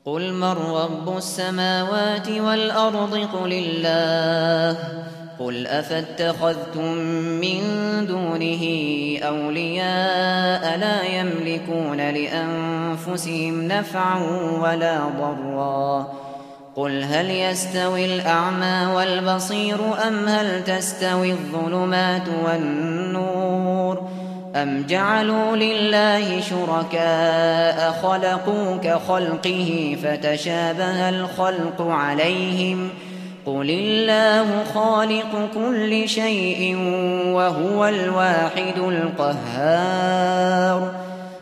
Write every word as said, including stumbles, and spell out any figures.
قل من رب السماوات والأرض قل الله قل أفاتخذتم من دونه أولياء لا يملكون لأنفسهم نفعا ولا ضرا قل هل يستوي الأعمى والبصير أم هل تستوي الظلمات والنور أم جعلوا لله شركاء خلقوا كخلقه فتشابه الخلق عليهم قل الله خالق كل شيء وهو الواحد القهار